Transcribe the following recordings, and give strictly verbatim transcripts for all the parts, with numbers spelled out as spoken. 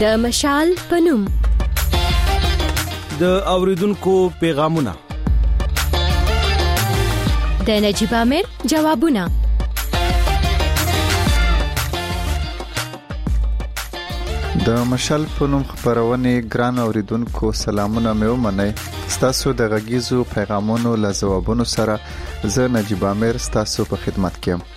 د مشال پنوم د اوریدونکو پیغامونه، د نجيب امیر جوابونه. د مشال پنوم خبرونه ګران اوریدونکو سلامونه مې ومنئ. ستاسو د غږیزو پیغامونو له جوابونو سره زه نجيب امیر ستاسو په خدمت کې یم.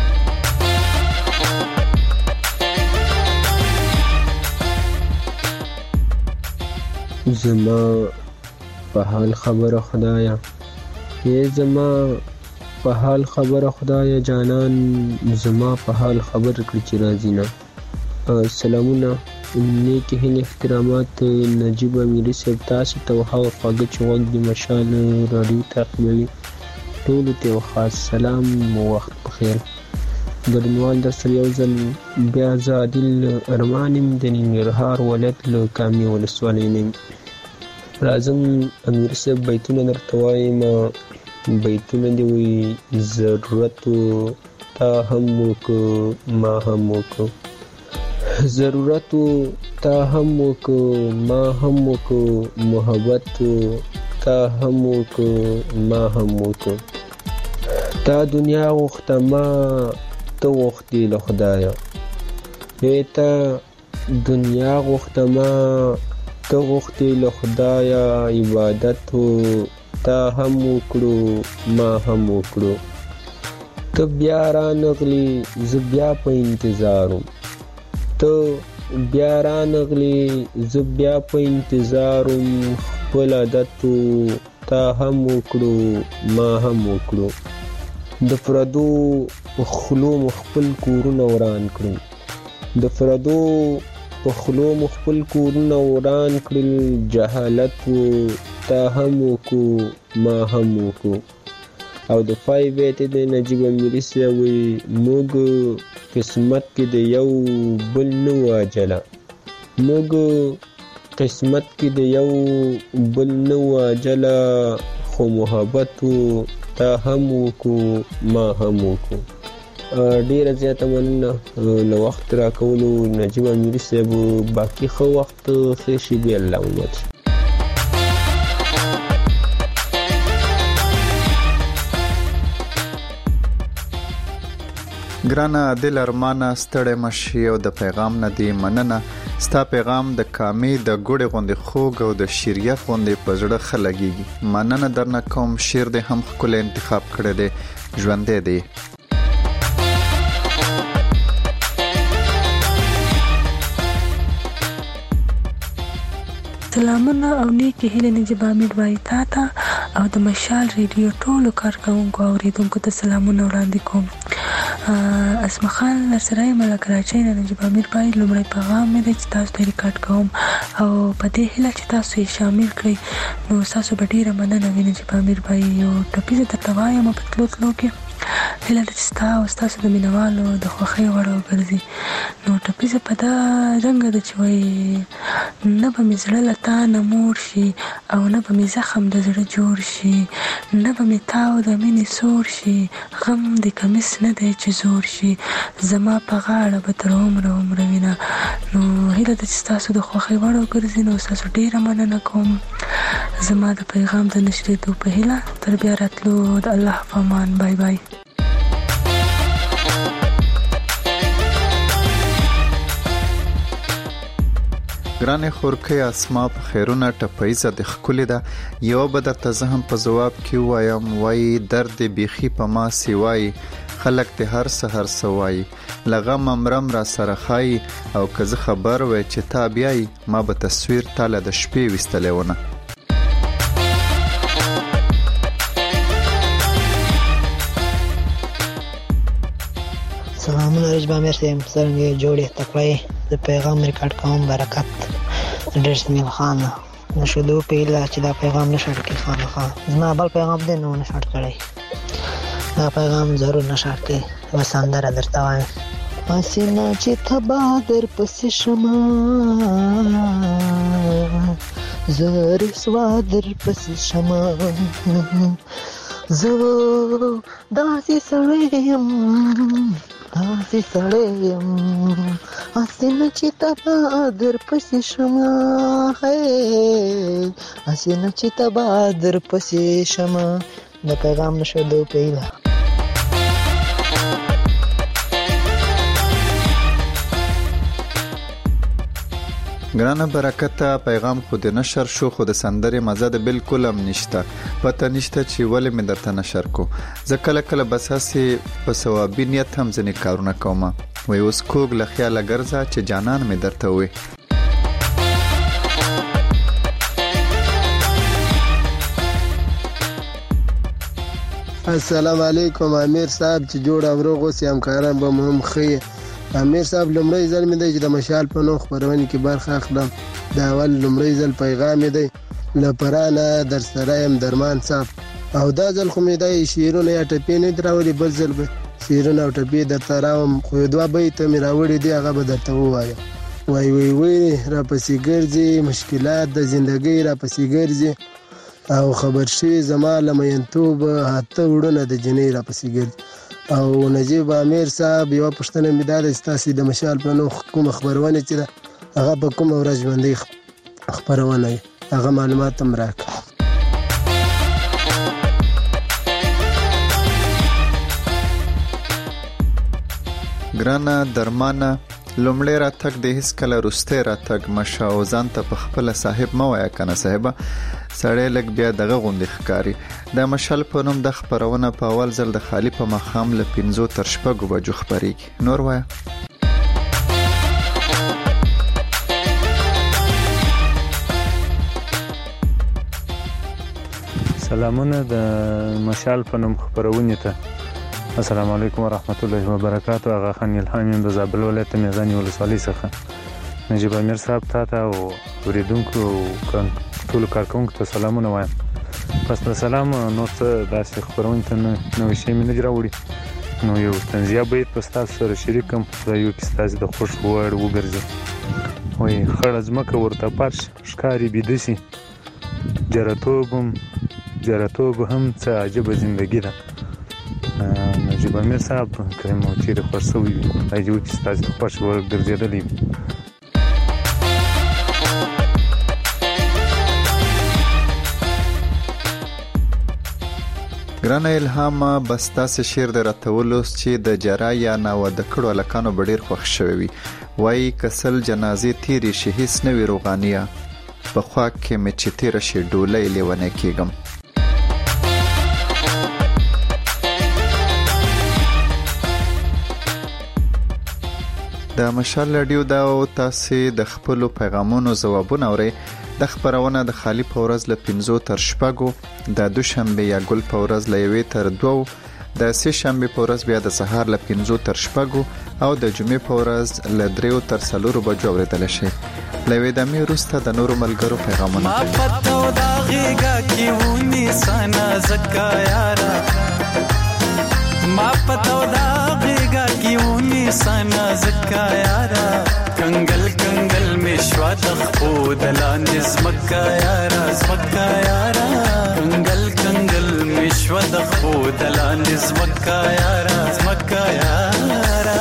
زما په حال خبره خدایا، ای زما په حال خبره خدایا جانان، زما په حال خبر کړی چې راځي نه. سلامونه، نیک هیله احترامات نجيب امیری صاحب، تاسو ته هغه خواږه چې وګ د مشال رادیو تعقیبوي ټول ته خاص سلام او وخت بخیر. ګډونوال در سره یو ځل بیا زه عادل ارمانیم د ننګرهار ولایت له کامې ولسوالۍ نه. راځم امیر صاحب بیتونه درته وایم. بیتونه دې وایي ضرورت تا هم وکړو ما هم وکړو، ضرورت تا هم وکړو ما هم وکړو، محبت تا هم وکړو ما هم وکړو. تا دنیا غوښته ما ته غوښتې له خدایه، ای تا دنیا غوښته ما ته غوښتې له خدایه، عبادت تا هم وکړو ما هم وکړو. ته بیا رانغلی زه بیا په انتظارم، ته بیا رانغلی زه بیا په انتظارم، خپل عادت تا هم وکړو ما هم وکړو. د پردو خلو مخبل کورونه وران کړل، د پردو په خلو مخبل کورونه وران کړل، جهالت تا هم وکړو ما هم وکړو. او د پای بیت د نجيب امیری صاحب وایي موږ قسمت کې د یو بل نه واجله، موږ قسمت کې د یو بل نه واجله، خو محبت تا هم وکړو ما هم وکړو. ډیره زیاته مننه له وخت راکولو نجيب امیری صاحب. باقي ښه وخت ښه شي بیا الله ومت. ګرانه دل ارمانه ستړی مشي او د پیغام نه دی مننه. ستا پیغام د کامې د ګوړې غوندې خوږ او د شیریت غوندې په زړه ښه لګېږي. مننه درنه کوم. شعر دې هم ښکلی انتخاب کړی دی، ژوندی دی. سلامونه او نیکی هیله نجيب امیر وایي تا ته او د مشال ریډیو ټولو کارکوونکو او اوریدونکو ته سلامونه وړاندې کوم. اسمه خان لسره یم له کراچۍ نه. نجيب امیر وایي لومړی پیغام مې دی چې تاسو ته ریکارډ کوم او په دې هیله چې تاسو یې شامل کړئ نو ستاسو به ډېره مننه وي. نجيب امیر وایي یو ټپیزه درته وایم په تلو تلو کې هیله ده چې ستا او ستاسو د مینوالو د خوښۍ وړ وګرځي. نو ټپیزه په دا رنګه ده چې وایي نه به مې زړه له تا نه موړ شي او نه به مې زخم د زړه جوړ شي، نه به مې تاو د مینې سور شي، غم د کمیس نه دی چې زور شي، زما په غاړه به تر عمره عمره وینه. نو هیله ده چې ستاسو د خوښۍ وړ وګرځي. نو ستاسو ډېره مننه کوم. زما د پیغام د نشریدو په هیله تر بیا راتلو د الله په امان. بای بای. ګرانې خورکۍ اسما په خیرونه ټپیزه د ښکلې ده. یو به درته زه هم په ځواب کې ووایم، وایي درد دې بیخي په ما سیوایي، خلک دې هر څه هر څه وایي، له غمه مرم را سره ښایي، او که زه خبر وای چې تا بیایي ما به تصویر تاله د شپې ویستلی ونه. سلامونه نجيب امیر صاحب، څرنګه جوړې تکړه د پیغام ریکارډ کوم. برکت ډېر سمیل خان نشدو په اله چې دا پیغام نشړ کې خان خان زما بل پیغام دې نو نشړ کړی، دا پیغام ضرور نشړ کې. وساندره درته وایم اسینا چې تبا در پسې شما زر سوا در پسې شما زه داسې سړی یم داسې داسې سړی یم هسې نه چې تبا در پسې شمه هسې نه چې تبا در پسې شمه د پیغام نشدو پیله. ګرانه برکته پیغام خو د نشر شو خو د سندرې مزه د بالکل هم نشته پته نشته چې ولې مې درته نشر کو زه کله کله بس هسې په ثوابي نیت هم ځینې کارونه کوم وای اوس کوږ له خیاله ګرځه چې جانان مې درته وي. السلام علیکم امیر صاحب چې جوړ او روغ اوسې همکاران به مو هم ښه. امیر صاحب لومړی ځل مې دی چې د مشال په نوم خپرونې کې برخه اخلم. د اول لومړی ځل پیغام مې دی له پرانه در سره یم درمان صاحب او دا ځل خو مې دی شعرونه یا ټپې نه دي راوړي بل ځل به شعرونه او ټپې درته راوړم خو دوه بیته مې راوړي دي هغه به درته ووایم. وای وای وای راپسې ګرځي مشکلات د زندګۍ راپسې ګرځي او خبر شوي زما له مینتوبه اته وړونه د جنۍ راپسې ګرځي. او نجیب امیر صاحب یوه پوښتنه مې دا ده چې تاسې د مشال په نوم کومه خپرونه چې ده هغه په کومه ورځ ژوندۍ خپرونه وي هغه معلومات هم راکړه. ګرانه درمانه لومړی راتګ د هیڅ کله وروستی راتګ مشه او ځان ته په خپله صاحب مه وایه کنه صاحبه سړی لږ بیا دغه غوندې ښکاري. د مشال په نوم د خپرونه په اول ځل د خالي په ماښام له پنځو تر شپږو بجو خپرېږي. نور وایه. سلامونه د مشال په نوم خپرونې ته. السلام علیکم ورحمت الله وبرکاته. هغه خان الهام یم د زابل ولایت میزانی ولسوالۍ څخه. نجیب امیر صاحب ته ته او اوریدونکو ټولو کارکوونکو ته سلامونه وایم. پس د سلام نو څه داسې خپرونې ته نوی شی مې نه دي راوړي نو یو طنزیه بیت په ستاسو سره شریک کړم دا یو کې ستاسې د خوښ وړ وګرځي. وایي خړه ځمکه ورته فرش ښکاري بیده سي جرتوب هم جرتوب هم څه عجبه زندګي ده. نجیب امیر صاحب که مو چیرې خوښ شوی وي دا یو کې ستاسې د خوښ وړ ګرځېدلی وي. ګرانه الهام بس تاسې شعر د راتولو چې د جرا یا ناواده کړو هلکانو به ډېر خوښ شوی وي. وایي کسل جنازې تیرې شي هیڅ نه وي روغانیه په خوا کې مې چې تیره شي ډولۍ لیونی کېږم. د مشال راډیو دا او تاسې د خپلو پیغامونو ځوابونه اورئ. د خپرونه د خالی په ورځ له پنځو تر شپږو د دوشنبه یا ګل په ورځ له یوې تر دوو د سه شنبه په ورځ بیا د سهار له پنځو تر شپږو او د جمعې په ورځ له دریو تر څلورو بجو اورېدل شي. لوي د مې وروسته د نورو ملګرو پیغامونه ما پتو دا غیګه کیونی سنا زکا یارا ما پتو دا غیګه کیونی سنا زکا یارا کنگل کنگل مشوا تخپو دلان زمکا یارا زمکا یارا کنگل کنگل مشوا تخپو دلان زمکا یارا زمکا یارا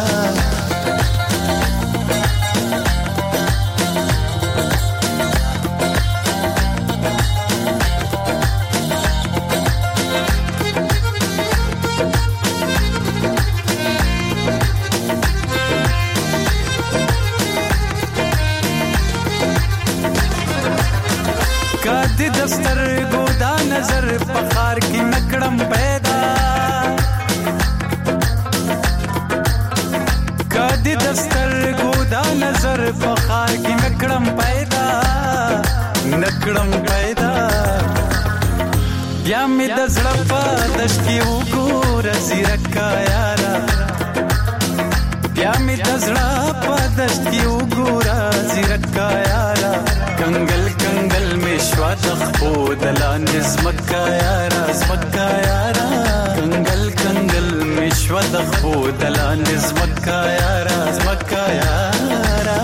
دستر گودا نظر پخار کی نکڑم پیدا کدی دستر گودا نظر پخار کی نکڑم پیدا نکڑم پیدا یا می دزړه په دشت کې وګور زیرکا یارا یا می دزړه په دشت کې وګور زیرکا یارا کنگل کنگل مشوا تخپو دلان زمکا یارا زمکا یارا کنگل کنگل مشوا تخپو دلان زمکا یارا زمکا یارا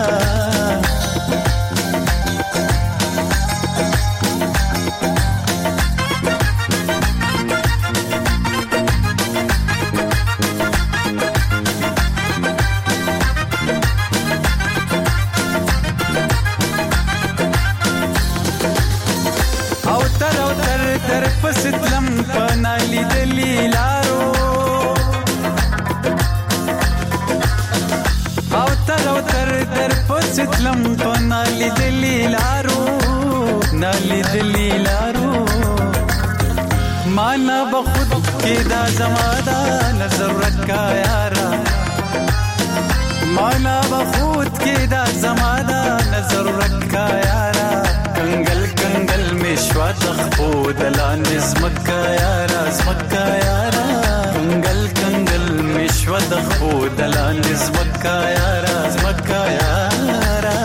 ستلم په نالي دلی لارو نالي دلی لارو مانا بخود کې دا زمادا نظر رکا یارا مانا بخود کې دا زمادا نظر رکا یارا کنگل کنگل میشوا تخپو دلان زمکا یارا زمکا یارا کنگل کنگل میشوا تخپو دلان زمکا یارا زمکا یارا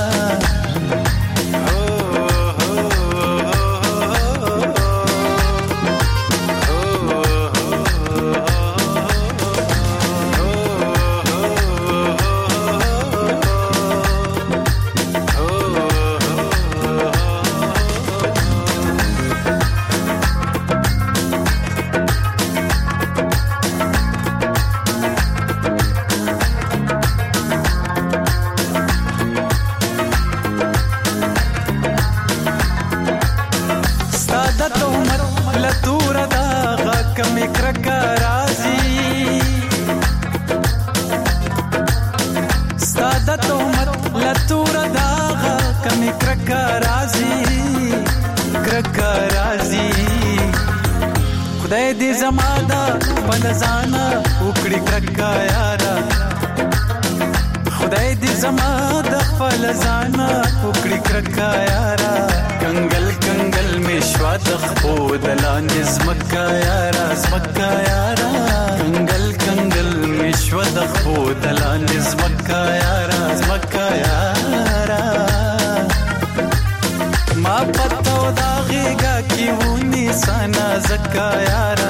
زمادا پلزانا وکړي کرکا یارا خدای دې زمادا پلزانا وکړي کرکا یارا کنگل کنگل میشوا تخپو دلان زمکا یارا زمکا یارا کنگل کنگل میشوا تخپو دلان زمکا یارا زمکا یارا ما پتاو دا غیگا کی ونی سانا زکا یارا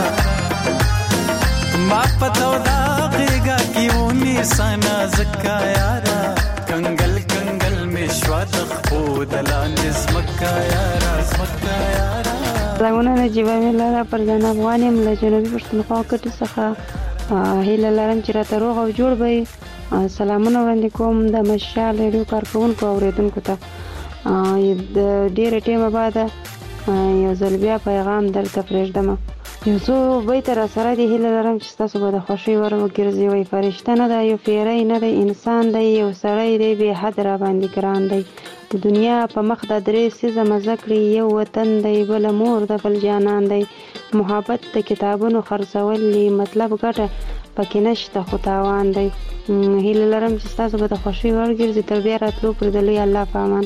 ما پتاو دا غیگا کی ونی سانا زکا یارا کنگل کنگل میشوا تخپو دلان زمکا یارا زمکا یارا سلامونه نجیبه ملاره پر ځان افغان یم له جنوبي پښتونخوا کټ څخه هیله لرم چې راته روغ او جوړ به سلامونه وړاندې کوم د مشال ریډیو کارکونکو اوریدونکو ته د ډیره ټیمه بعد یو ځل بیا پیغام درته پرېږدم یو څو بیت را سره دی هیله لرم چې تاسو به د خوښۍ ور وګرځي وای فرشته نه ده یو پیری نه دی انسان دی یو سړی دی به حد را باندې ګران دی د دنیا په مخ د درې سیزه مزه کړي یو وطن دی بل مور د بل جانان دی محبت د کتابونو خرڅول مطلب ګټه پکې نشته خو تاوان دی هیله لرم چې تاسو به د خوښۍ ور وګرځي تر بیا راتلو پر د لوی الله په امان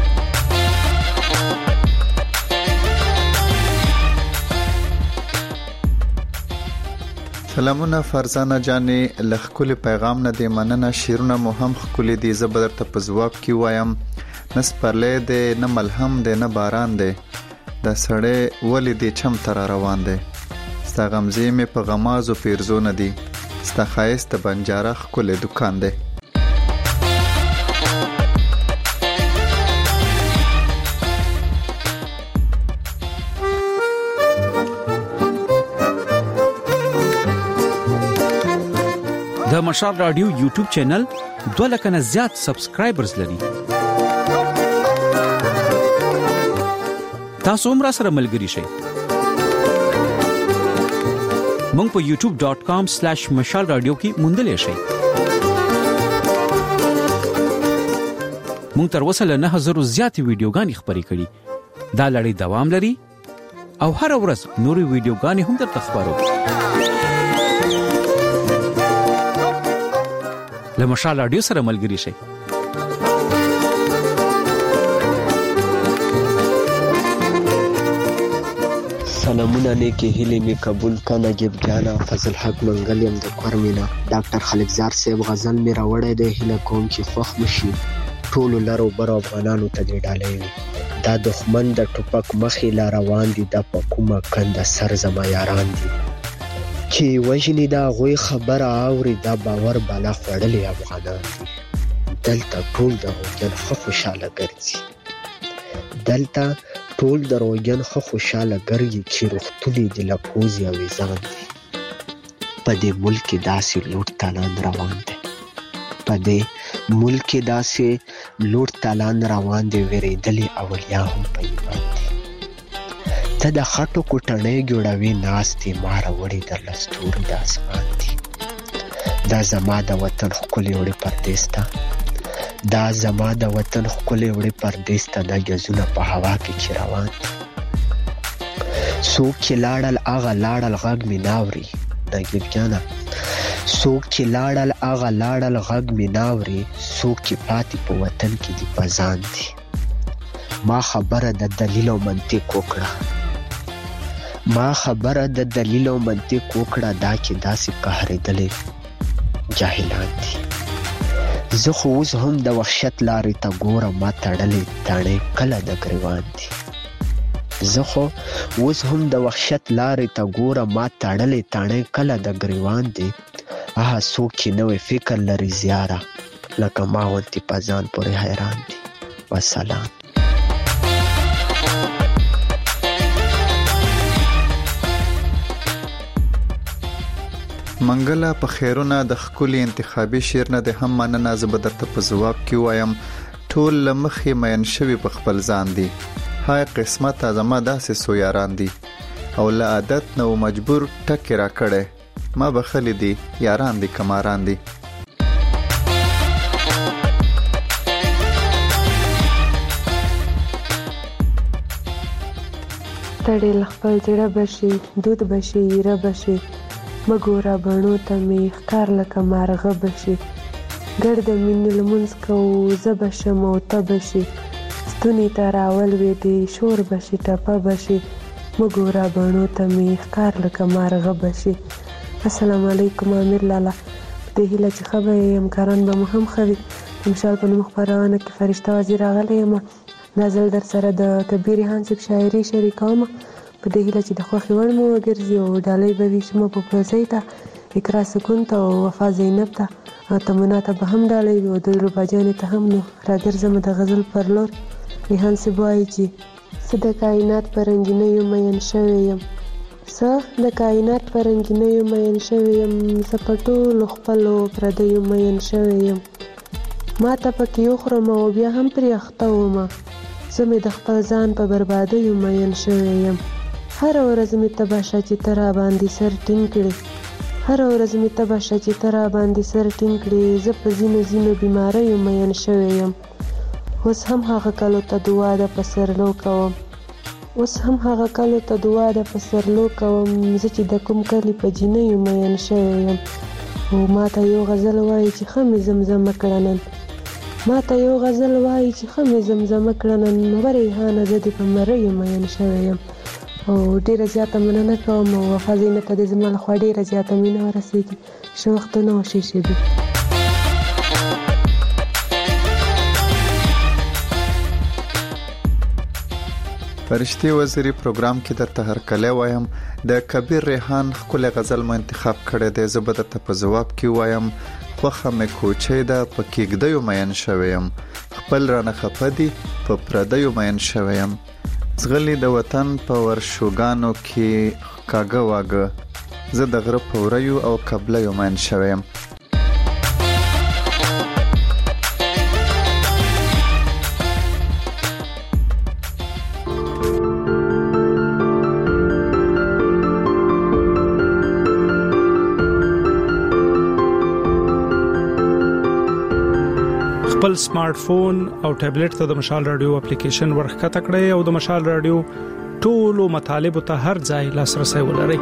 سلامونه فرزانه جانې لخکل پیغام نه دی مننه شیرونه مو هم خکل دی زبر ته په جواب کی وایم نس پرلې دی نه ملهم دی نه باران دی د سړې ولې دی چم تر روان دی ستا غمزې مې په غمازو پیرزو نه دی ستا خایست بنجاره خکل دکان دی د مشال رادیو یوټیوب چینل دوه لک نه زیات سبسکرایبرز لري تاسو هم را سره ملګري شئ مونږ په یوټیوب ډاٹ کام سلیش مشال رادیو کې موندلې شئ مونږ تر اوسه له نه هزار زیات ویډیوګانې خبرې کړې دا لړۍ دوام لري او هر ورځ نوري ویډیوګانې هم درته خبرو له مشال رادیو سره ملګري شئ سلامونه نیکی هیله می قبول کنه جب جانا فضل حق منګل يم د کورمینا ډاکټر خلیقزار صاحب غزل می راوړی دی هیله کوم چې خوښ مشي ټول لارو بر افغانانو ته دی ډالې دا دښمن د ټوپک مخې لا روان دي د پکومه کنده سر زما یاران دي چې وژنې دا غوي خبره اوري دا باور بالا خړلې افغانان دي دلته ټول د روجن خو خوشاله ګرځي دلته ټول د روجن خو خوشاله ګرځي چې رختولي د لپوزي او ځان دي په دې ملک داسې لوټ تالان روان دي په دې ملک داسې لوټ تالان روان دي ورېدلې اولیا هم په ایمان دي ته د خټو کوټنۍ جوړوي ناستې مار وړي د لستوري د اسمان دي دا زما د وطن ښکلې وړې پردیس ته دا زما د وطن ښکلی وړې پردیس ته دا ګزونه په هوا کې چې روان دي. څوک چې لاړل هغه لاړل غږ مې ناوري نګیب جانه، څوک چې لاړل هغه لاړل غږ مې ناوري، څوک چې پاتې په وطن کې دي په ځان دي. ما خبره د دلیل او منطق وکړه ما خبره د دلیل او منطق وکړه دا چې داسې قهرېدلې جاهلان دي. زه خو اوس هم د وحشت لارې ته ګورم، ما تړلې تڼۍ کله د ګریوان دي. زه خو اوس هم د وحشت لارې ته ګورم، ما تړلې تڼۍ کله د ګریوان دي. هغه څوک چې نوی فکر لري زیاره لکه ما غوندې په ځان پورې حیران دي. وسلام. منګله په خیرونه د ښکلي انتخابي شعر نه د هم مننه. زه به درته په ځواب کې وایم ټول له مخې مین شوي په خپل ځان دي. های قسمته زما داسې څو یاران دي او له عادت نه و مجبور ټکې را کړی، ما بخلي دي یاران دي کماران دي. تړې له خپل زړه بشي دود بشي ایره بشي، مګوره بڼو ته مې ښکار لکه مارغه بشي. ګړ د مینې لمونځ کوو زه بشم او ته بشي، ستوني ته راولوېدې شور بشي ټپه بشي، مګوره بڼو ته مې ښکار لکه مارغه بشي. السلام علیکم امیر لالا، په دې هیله چې ښه به یې همکاران به مو هم ښه وي. د مشال په نوم خپرونه کې فرشته وزیر راغلی یم. دا ځل در سره د کبیر ریحان صاحب شاعري شریکومه، په دې هیله چې د خوښې وړ مو وګرځي او ډالۍ به وي شمه په پلوزۍ ته، اقرا سکون ته او وفا زینب ته او تمنا ته به هم ډالۍ وي او دلربا جانې ته هم. نو راګرځم د غزل پر لور. ریحان صاحب وایي چې څه د کائنات په رنګینیو مین شوی یم، څه د کائنات په رنګینیو مین شوی یم، زه په ټولو خپلو پردیو مین شوی یم. ما ته پکې وخورم او بیا هم پرې اخته ومه، زه مې د خپل ځان په بربادیو مین شوی یم. هره ورځ مې تبه شه چې ته راباندې سر ټینګ کړې، هره ورځ مې تبه شه چې ته راباندې سر ټینګ کړې، زه په ځینو ځینو بیماریو مین شوی یم. اوس هم هغه کلو ته دعا د پسرلو کوم، اوس هم هغه کلو ته دعا د پسرلو کوم، زه چې د کوم کلي په جینیو مین شوی یم. او ما ته یو غزل وایي چې ښه مې زمزمه کړه نن، ما ته یو غزل وایي چې ښه مې زمزمه کړه نن، ریحانه زه دې په مریو مین شوی یم. او ډیره زیاته مننه کوم او وفا زینب ته دې زما لخوا ډیره زیاته مینه ورسېږي. ښه وختونه او ښې شېبې. فرشتي وزیري پروګرام کې درته هرکلی وایم. د کبیر ریحان ښکلی غزل مو انتخاب کړی دی، زه به درته په ځواب کې وایم خوښه مې کوچۍ ده په کېږدیو مین شوی یم، خپل رانه خفه دي په پردیو مین شوی یم. زغلی د وطن په ورشوګانو کې کاږه واږه، زه د غره په وریو او قبلیو مین شوی یم. خپل سمارټ فون او ټابلیټ ته د مشال رادیو اپلیکیشن ورخکته کړئ او د مشال رادیو ټولو مطالبه ته هر ځای لاسرسي ولرئ.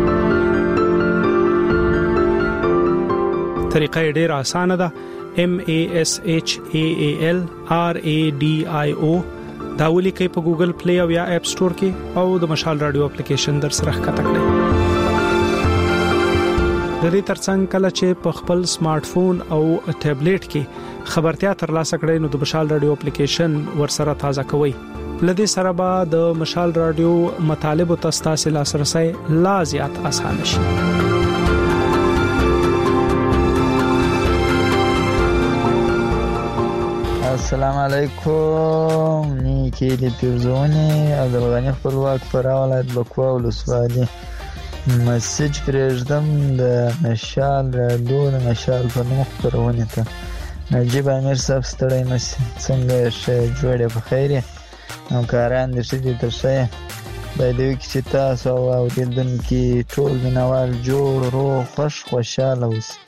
طریقه ډیره اسانه ده. M A S H A A L R A D I O دا ولیکئ په ګوګل پلی او یا اپ سٹور کې او د مشال رادیو اپلیکیشن در سره ښکته کړئ. د دې ترڅنګ کله چې په خپل سمارټ فون او ټابلیټ کې خبرتیا ترلاسه کړئ نو د مشال رادیو اپلیکیشن ورسره تازه کوئ. لدې سره به د مشال رادیو مطالبه تاسو لاسرسي لا زیات آسان شي. السلام علیکم، نیکی لی پیرزونی عبدالغنی خپلواک فرا ولایت بکوا ولسوالی. مسیج پرېږدم د مشال رادیو د مشال په نوم خپرونې ته. نجیب امیر صاحب ستړی مشي، څنګه یې ښه جوړ یې په خیر یې، همکاران دې ښه دي تر ښه یې. خدای دې وکړي چې تاسو او اورېدونکي ټول مینهوال جوړ روغ خوښ خوشحاله اوسئ.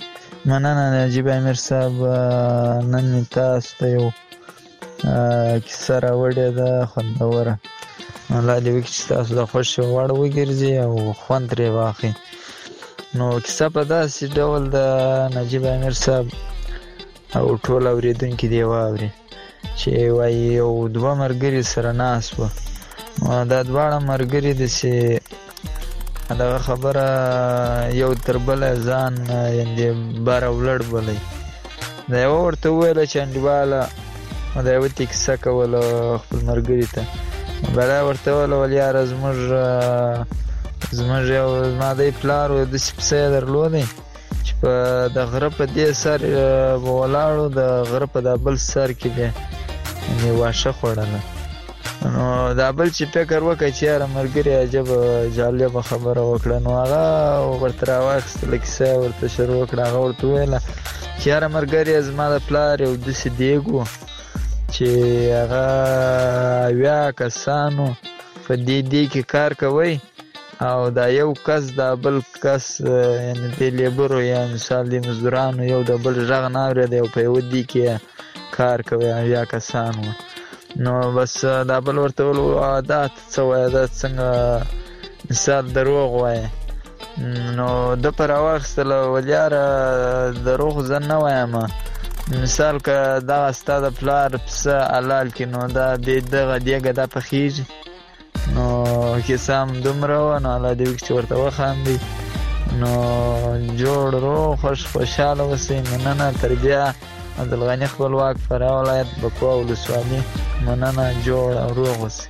مننه نجیب امیر صاحب. نن مې تاسو ته یو کیسه راوړې ده خوندوره. الله دې وکړي چې تاسو د خوښې وړ وګرځي او خوند ترې واخلئ. نو کیسه په داسې ډول د نجیب امیر صاحب او ټول اورېدونکي دې واوري چې وایي یو دوه ملګري سره ناست وه. دا دواړه ملګري داسې دغه خبره یو تر بله ځان یعنې بره ولړ بلی. دا یوه ورته وویله چې انډیواله دا یوه ته کیسه کوله خپل ملګري ته. بله ورته وویله ول یاره زموږ زموږ یو زما دی پلار و داسې پسه یې درلودی چې په د غره په دې سر به ولاړو د غره په دا بل سر کې بیا یعنې واښه خوړله. نو دا بل چې فکر وکړه چې یاره ملګري عجبه جالبه خبره وکړه. نو هغه ورته راواخیستله کیسه یې ورته شروع وکړه. هغه ورته وویله چې یاره ملګري زما د پلار یو داسې دیګ و چې هغه اویا کسانو په دې دیګ کې کار کوئ او دا یو کس دا بل کس یعنې د لیبرو یا مثال د مزدورانو یو د بل غږ نه اورېدی او په یوه دیګ کې کار کوي اویا کسان وو. نو بس دا بل ورته وویل دا ته څه وایه دا څنګه مثال دروغ وایه. نو ده په راواخیستله ول یاره دروغ زه نه وایم مثال که دغه ستا د پلار پسه حلال کړي نو دا بې دغه دیګه دا پخېږي. نو کیسه هم دومره وه. نو الله دې وکړي چې ورته وخاندئ. نو جوړ روغ خوش خوشحاله اوسئ. مننه. تر بیا عبدالغني خپلواک فراه ولایت بکوا ولسوالي. مننه. جوړ او روغ اوسئ.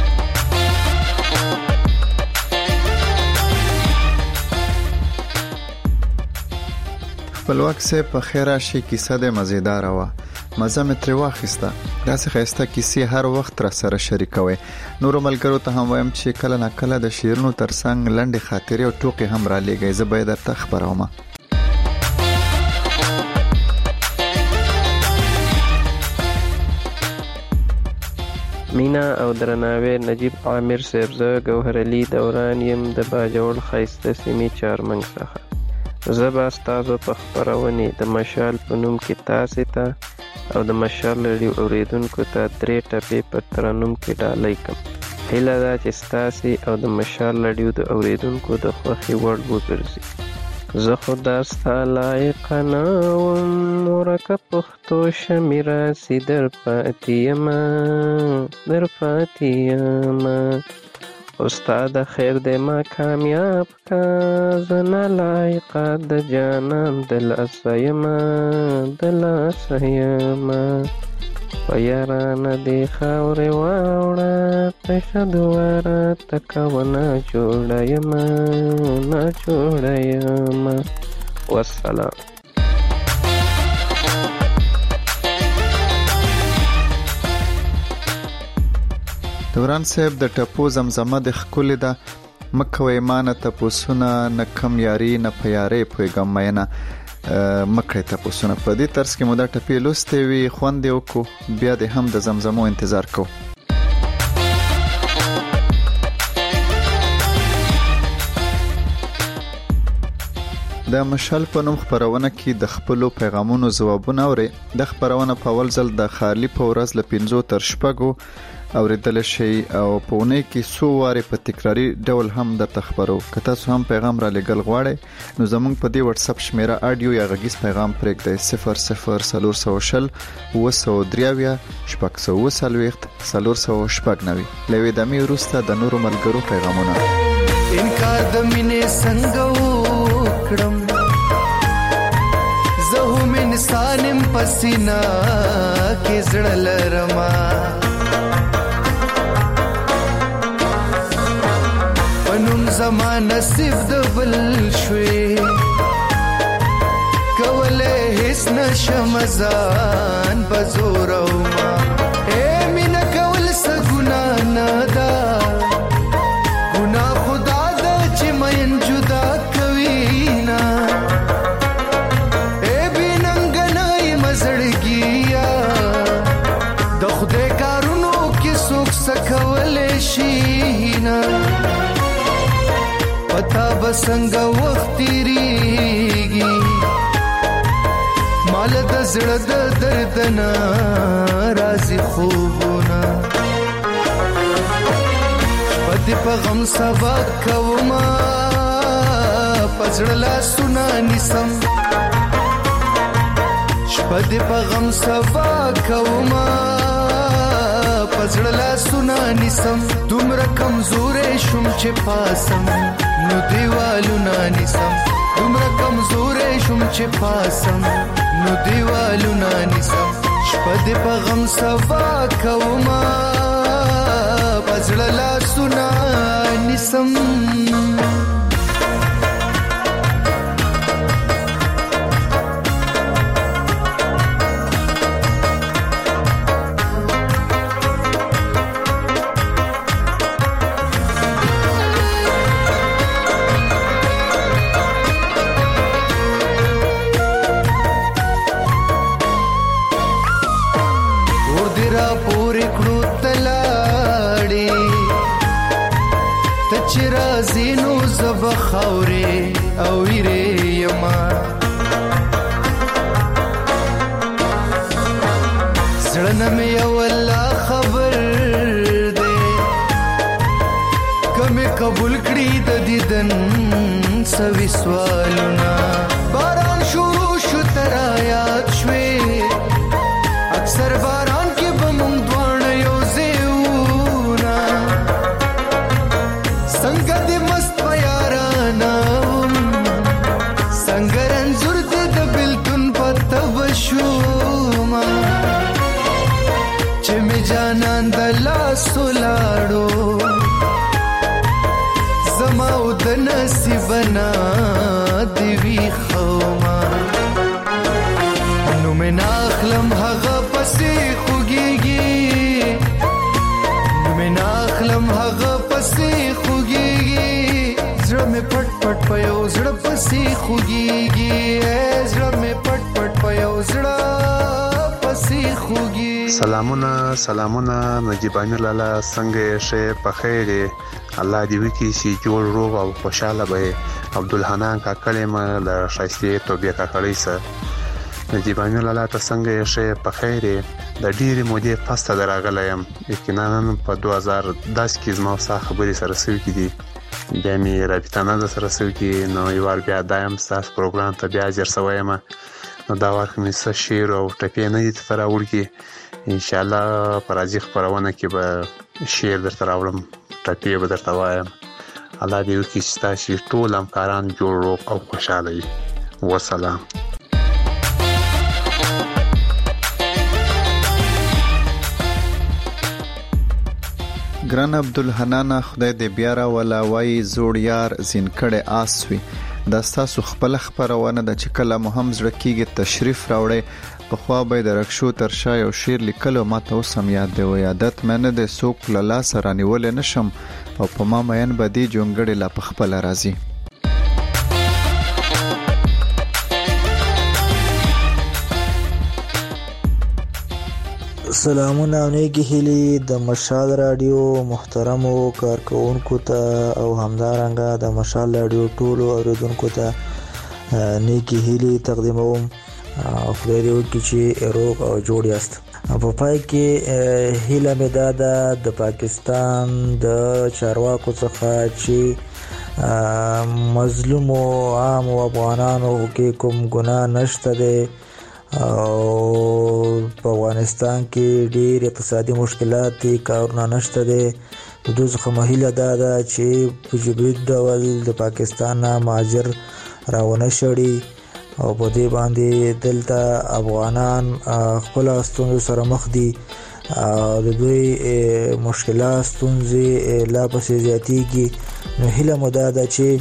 خپلواک صاحب په خیر راشي. کیسه دې مزیداره وه. مزه مې ترې واخیسته. داسې ښایسته کیسې هر وخت را سره شریکوئ. نورو ملګرو ته هم وایم چې کله نا کله د شعرونو ترڅنګ لنډې خاطرې او ټوکې هم را لېږئ. زه به یې درته خپرومه. مینا او درناوی نجیب عامر صاحب. زه ګوهر علي دوران یم د باجوړ ښایسته سیمې چارمنګ څخه. زه به ستاسو په خپرونې د مشال په نوم کې تاسې ته او د مشال راډیو اورېدونکو ته درې ټپې په ترنم کې ډالۍ کړم. هیله ده چې ستاسې او د مشال راډیو د اورېدونکو د خوښې وړ وګرځي. زه خو دا ستا لایقه نه وم ورکه پښتو شمې راسي در پاتې یمه در پاتې یمه استاد خیر دې ما کامیاب کا زه نالایقه د جانان د لاسه یمه د لاسه یمه په یارانه دې خاورې واوړه پشه دواره تکوه ناجوړه یمه ناجوړه یمه. والسلام. دوران صاحب د ټپو زمزمه د ښکلې ده. مکوئ مانه تپوسونه نه کم یاري نه په یارۍ پوهېږم مینه مکړئ تپوسونه. په دې طرز کې مو دا ټپې لوستې وي. خوند یې وکړو. بیا دې هم د زمزمو انتظار کوو. د مشال په نوم خپرونه کې د خپلو پیغامونو ځوابونه اورئ. د خپرونه په اول ځل د خارلي په ورځ له پنځو تر شپږو اوریدل شي او په اونۍ کې څو وارې په تکراري ډول هم درته خبرو. که تاسو هم پیغام را لېږل غواړئ نو زموږ په دې واتس اپ شمیره اډیو یا غږیز پیغام پرېږدئ صفر صفر څلور سوه شل اووه سوه درې اویا شپږ سوه اووه څلوېښت څلور سوه شپږ نوي. له یوې دمې وروسته د نورو ملګرو پیغامونه. انکار د مینې څنګه وکړم زه هم انسان یم په سینه کې زړه لرمه پنوم زما نصیب د بل شوې کولی هیڅ نشم ځان په زورومه ای مینه کول څه ګناه نه ده ګناه خدا ده چې مین جدا کوي نه ای بې ننګه نه یم زړګیه د خدای کارونو کې څوک څه کولی شي نه پتا بسنګ وخت تیریږي مال د زړه د دردنا رازي خوبونه پدې په غم سبا کوما پزړه لا سنا نسم شپدې په غم سبا کوما پزړه لا سنا نسم دومره کمزورې شوم چې پاسم نو دیوالو نا نسم دومره کمزورې شوم چې پاسم نو دیوالو نا نسم شپدې په غم سبا کوما پزړه لا سنا نسم چرازینو زب خوري او ویره یما زړه مې یو الله خبر دې کمه قبول کړی د دیدن سوي سوالونه باران شروع شو تر آیات شوي اکثر باران کې بمون دوان یو زیونا څنګه دې مست پیارانا څنګه رنځور دې د بلتون پته وشوما چې می جانان د لاس ولاړو زما او د نصیب نه دی وی خوما نو مې ناخلم هغه پسې خوږيږي نو مې ناخلم هغه پسې خوږيږي زړه مې پټ پټ پيو زړه پسې خوږيږي زړه مې پټ پټ پيو زړه پسې خوږي سلامونه سلامونه نجیب امیر لالا څنګه شه په خیر الله دې وکي چې جوړ روغ او خوشاله به عبدالحنان کاکړې ما له شایسته توبې کاکړې سره نجیب امیر لالا ته څنګه شه په خیر د ډېرې مودې پسته دراغلایم یقینا په دوه هزار دس کې زما سره خبرې سره سوي کې دي بیا مې رابطه نه سره سوي کې نو یو ور بیا دایم تاسو پروګرام ته بیا ځر سوایم نو دا وخت مې څه شعر او ټپې نه دي تر راوړ کې ان شاء الله پر ازي خبرونه کې به شعر درته راوړم ټپې به درته وایم الله دې وکړي چې تاسو ټول همکاران جوړ او خوشاله وي والسلام ګران عبدالحنان خدای دې بیا را ولا وای زوړ یار زین کړه آسوي دا تاسو خپل خبرونه د چکله مهم زړه کېږي تشریف راوړې په خوا به د رکشو تر شا یو شیر لیکلو ماته اوس هم یاد دی و عادت مې نه د سوق لاله سره نیول نشم او په ما مېن بدی جونګړې لا په خپل راځي سلامونه نیکی هیلی د مشال رادیو محترمو کارکونکو ته او همدارنګه د مشال رادیو ټولو اوریدونکو ته نیکی هیلی تقدیموم خدای دې وکړي چې روغ او جوړ یاست په پای کې هیله مې دا ده د پاکستان د چارواکو څخه چې مظلوم او عام افغانانو کې کوم ګناه نشته ده او په افغانستان کې ډېر اقتصادي مشکلات دي کارونه نشته دي د دوی څخه مهیله دا ده چې په جبري ډول د پاکستان نه مهاجر راونه شړي او په دې باندې دلته افغانان خپل ستونزو سره مخ دي او د دوی مشکلات ستونزې لا پسې زیاتېږي نو هیله مو دا ده چې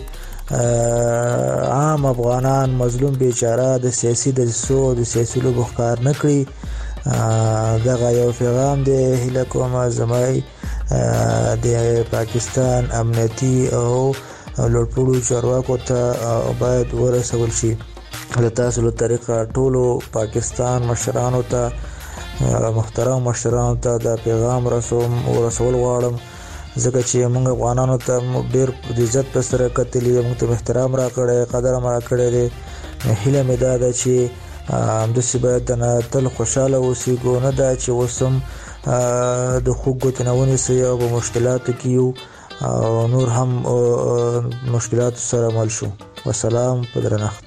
عام افغانان مظلوم بیچاره د سیاسي د سو د سیاسي لوبو ښکار نه کړي دغه یو پیغام دی هیله کوم زمای د پاکستان امنیتي او لوړپوړو چارواکو ته باید ورسول شي د تاسو له طریقه ټولو پاکستان مشرانو ته محترم مشرانو ته دا پیغام رسوم ورسول غواړم ځکه چې موږ افغانانو ته ډېر د عزت په سره کتلې موږ ته احترام راکړی قدر هم راکړی دی هیله مې دا ده چې همداسې باید تل خوشحاله اوسېږو، نه دا چې اوس هم د خوږ ګوتې نه ونیسئ او په مشکلاتو کې یو او نور هم مشکلاتو سره مل شو. وسلام په درنښت.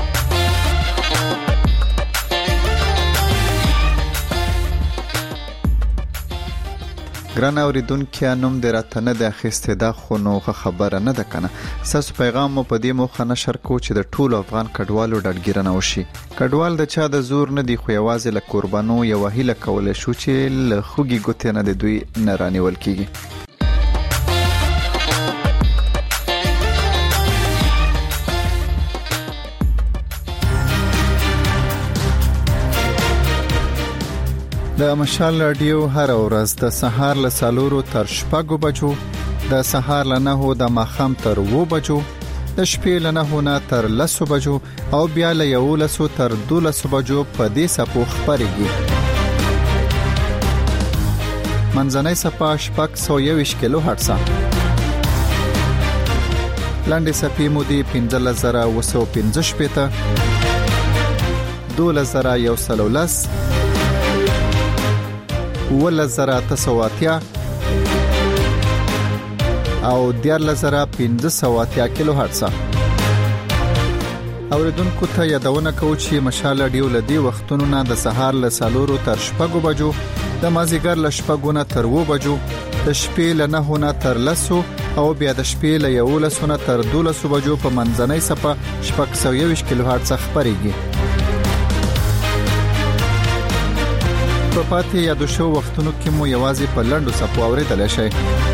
ګران اوریدونکو نوم دې راته نه د اخیستې دا خو نو خبره نه ده کنه. ستاسو پیغام مو په دې موخه نشر کو چې د ټولو افغان کډوالو ډاډګیرنه وشي. کډوال د چا د زور نه دی، خو یوازې له قربانو یو هیله کولای شو چې له خوږی ګوتې نه د دوی نه رانیول کیږي. د مشال رادیو هر ورځ د سهار له څلورو تر شپږو بجو، د سهار له نهو د ماښام تر اوو بجو، د شپې له نهو نه تر لسو بجو او بیا له یولسو تر دولسو بجو په دې څپو خپرېږي. منځنۍ څپه شپږ سوه یوویشت کیلو هرټزه، لنډې څپې مو دي پنځلس زره اوه سوه پنځه شپېته، دولس زره یو سل او لس، اوولس زره اته سوه اتیا او دیارلس زره پنځه سوه اتیا کیلو هرټزه. اوریدونکو ته یادونه کوو چې مشال رادیو له دې وختونو نه د سهار له څلورو تر شپږو بجو، د مازیګر له شپږو نه تر اوو بجو، د شپې له نهو نه تر لسو او بیا د شپې له یولسو نه تر دولسو بجو په منځنۍ څپه شپږ سوه یوویشت کیلو هرټزه خپرېږي. په پاتې یادو شو وختونو کې مو یوازې په لنډو څپو اورېدلی شئ.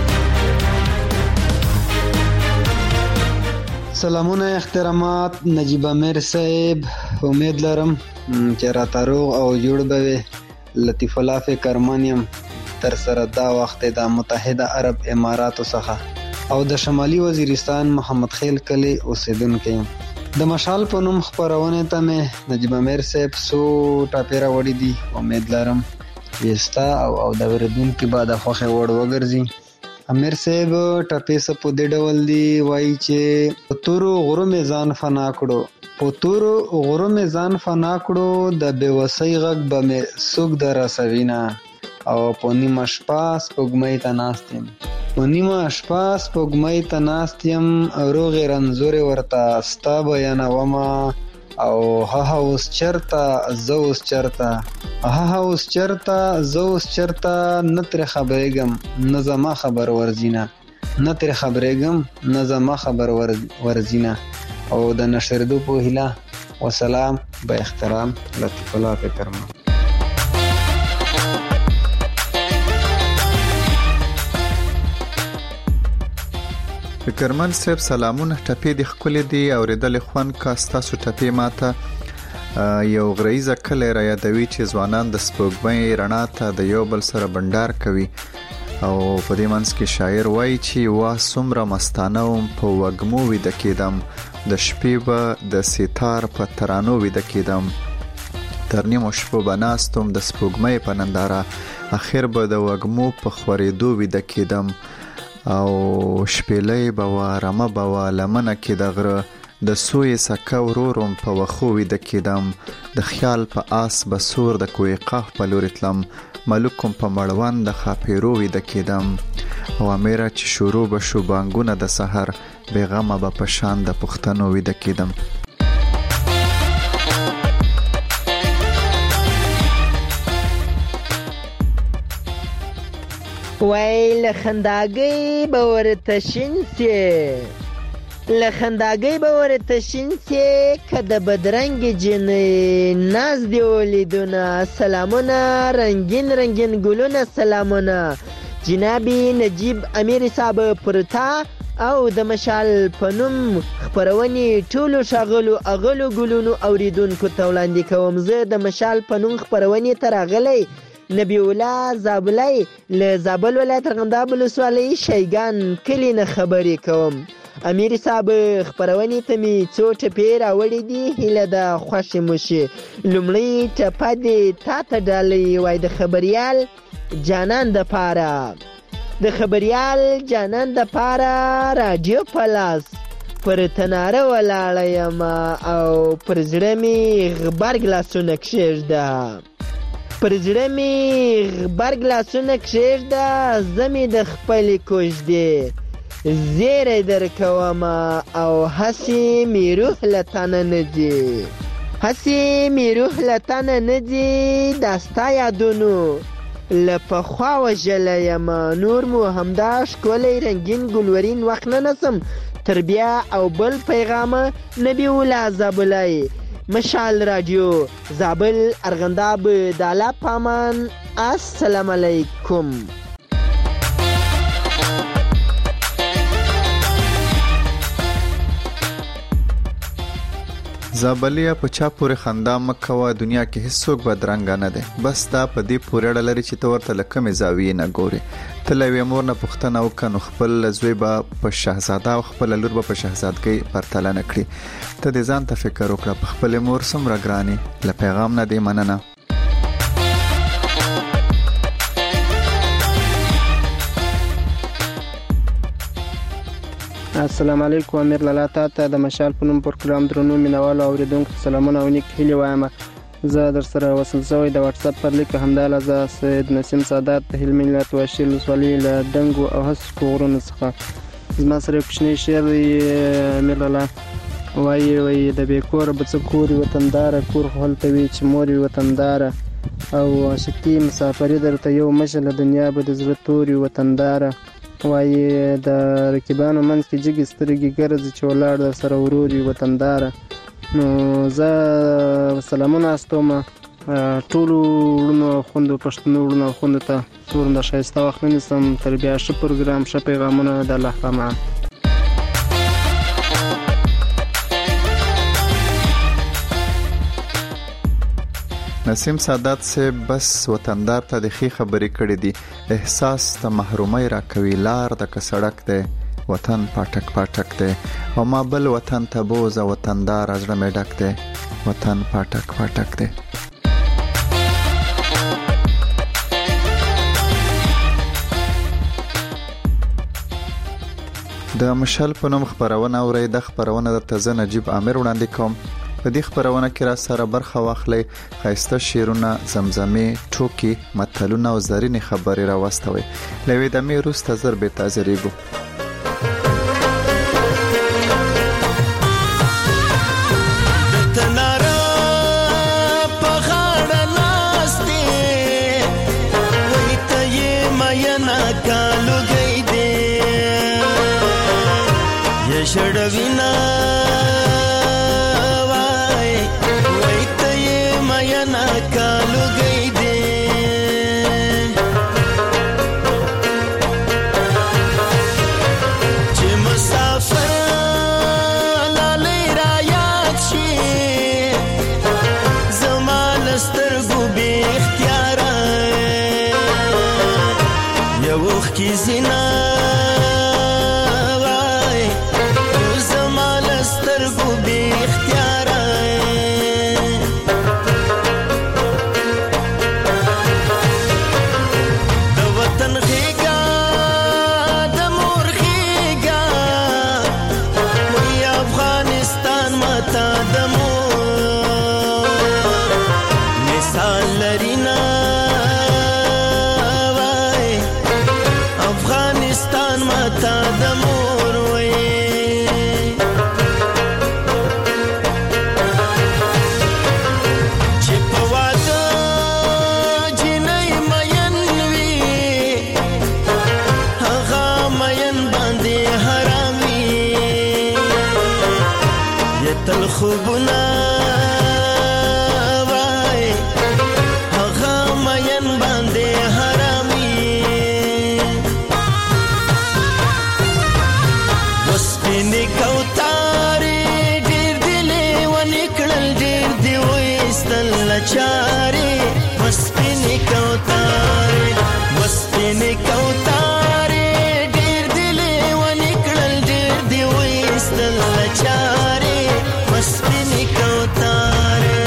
سلامونه احترامات نجیب امیر صاحب، امید لرم چې راته روغ او جوړ به وي. لطیف الله فکرمن یم تر سره دا وخت د متحده عرب اماراتو څخه او د شمالي وزیرستان محمد خیل کلی اوسیدونکی یم. د مشال په نوم خپرونې ته مې نجیب امیر صاحب څو ټاپې راوړي دي. امید لرم ویستا او او د اوریدونکو به د خوښې وړ وګرځي. امیر صاحب ټاپې څه په دې ډول دي، وایي چې په تورو غرو مې ځان فنا کړو، په تورو غرو مې ځان فنا کړو، د بېوسۍ غږ به مې څوک در رسوینه او په نیمه شپه سپوږمۍ ته ناست یم، په نیمه شپه سپوږمۍ ته ناست یم، روغې رنځورې ورته ستا بیانومه او هغه اوس چرته زه اوس چرته، هغه اوس چرته زه اوس چرته، نه ترې خبرېږم نه زما خبر ورځینه، نه ترې خبرېږم نه زما خبر ورځینه. او د نشریدو په هیله. وسلام، با احترام، لطیف الله فکرمن. فکرمن صاحب سلامونه. ټپې د خپل دی اوریدل خوان کا ستاسو ټپې ماته یو غریزه کله را یادوي چې ځوانان د سپوږمۍ رڼا ته د یو بل سره بندار کوي او په دې منځ کې شاعر وایي چې وا څومره مستانه وم په وږمو ویده کېدم، د شپې به د ستار په ترانو ویده کېدم، تر نیمو شپو به ناستم د سپوږمۍ په ننداره، اخر به د وږمو په خورېدو ویده کېدم او شپېلۍ به وه رمه به وه لمنه کې د غره، د سوی سکه ورورم په وخو ویده کېدم، د خیال په آس به سور د کوه قاف په لورې تلم، ملوکم په مړوند د خاپیرو ویده کېدم او امیره چې شروع به شو بانګونه د سحر، بېغمه به په شان د پښتنو ویده کېدم. وای له خنداګۍ به ورته شین سي، له خنداګۍ به ورته شین سي، که د بدرنګې جنۍ ناز دې ولیدونه، سلامونه رنګین رنګین ګلونه، سلامونه جنابي نجیب امیر صاحب پر تا او د مشال په نوم خپرونې ټولو ښاغلو اغلو ګلونو اوریدونکو ته وړاندې کوم. زه د مشال په نوم خپرونې ته راغلی نبی الله زابلی له زابل ولایت ارغنداب ولسوالۍ شیګان کلي نه خبرې کوم. امیر صاحب خپرونې ته مې څو ټپې راوړې دي، هیله ده خوښې مو شي. لومړی ټپه دې تا ته ډالۍ وای د خبریال جانان د پاره، د خبریال جانان د پاره رادیو پلاس پر تناره ولاړه یم او پر زړه مې غبرګ لاسونه کښېږده پر زړه مې غبرګ لاسونه کښېږده زه مې د خپلې کوژدې زیری درکوم او هسې مې روح له تنه نه ځي هسې مې روح له تنه نه ځي دا ستا یادونو له پخوا وژلی یم نور مو همدا ښکلی رنګین ګلورین وخت نه نسم تر بیا او بل پیغامه نبی الله زابلی مشال رادیو زابل ارغنداب دالا پامان السلام علیکم زابلیا په چا پورې خندا مکوه دنیا کې هیڅوک بدرنګ نه دی بس دا په دې پورې اړه لري چې ته ورته لکه مې زاویې نه ګوري ته له یوې مور نه پوښتنه وکړه نو خپل زوی به په شهزاده او خپل لور به په شهزادګۍ پرتله نه کړي ته دې ځان ته فکر وکړه په خپل مور څومره ګرانې له پیغام نه دی مننه السلام علیکم امیر لالا تا ته د مشال په نوم پروګرام درنو مینوالو اوریدونکو سلامونه او نیک هیلې وایم زه در سره وصل شوی د واتس اپ پر لیک همداله زه سید نسیم سادات د هلمند ولایت واشیل ولسوالۍ له دنګو او هسکو غرونو څخه زما سره یو کوچنی شعر دی امیر لالا وایي وایي د بې کوره به څه کور وي وطنداره کور خو هلته وي چې مور وي وطنداره او عاشقي مسافري درته یو مشه له دنیا به د زړه تور وي وطنداره وایي د رقیبانو منځ کې جګې سترګې ګرځي چې ولاړ در سره ورور وي وطنداره نو زه سلامونه استوم ټولو وروڼو او خویندو پښتنو وروڼو او خویندو ته ټول د ښایسته وخت ونیسم تر بیا ښه پروګرام ښه پیغامونه د الله پامان نسیم سادات سے بس وطندار ته د خې خبرې کړې دي احساس ته محرومي راکوي لار د کسړک دی وطن پټک پټک دی او ما بل وطن ته بوزه وطندار ازړه مې ډک دی وطن پټک پټک دی د مشال په نوم خبرونه اوري د خبرونه د تازه نجیب عامر وړاندې کوم په دې خبرونه کې را سره برخه واخلي خایسته شیرونه زمزمه ټوکی متلونه او زرینې خبرې را واستوي لوي د مې روسته زر به تازریګو شړوینا وای وای ته مېنا کالو گئی دې چې مسافر لاله را یاد شي زمان سترګو به اختیار یو وخت کې زینا خوبنا وای هغه مین باندې حرامي وسپینې کوتارې ډېر دلې ونکړل ډېر دی وېستل لچارې وسپینې کوتارې وسپینې کوتارې ډېر دلې ونکړل ډېر دی وېستل لچارې سپینې کوتارې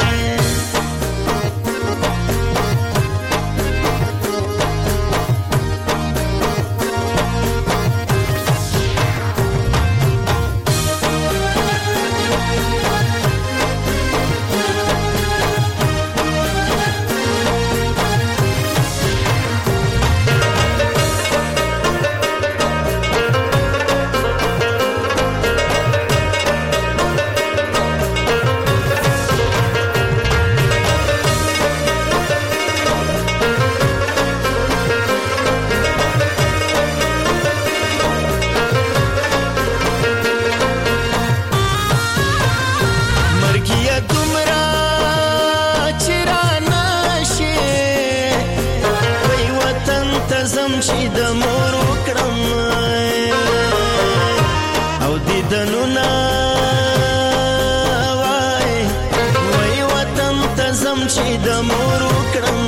چې د مور وکړم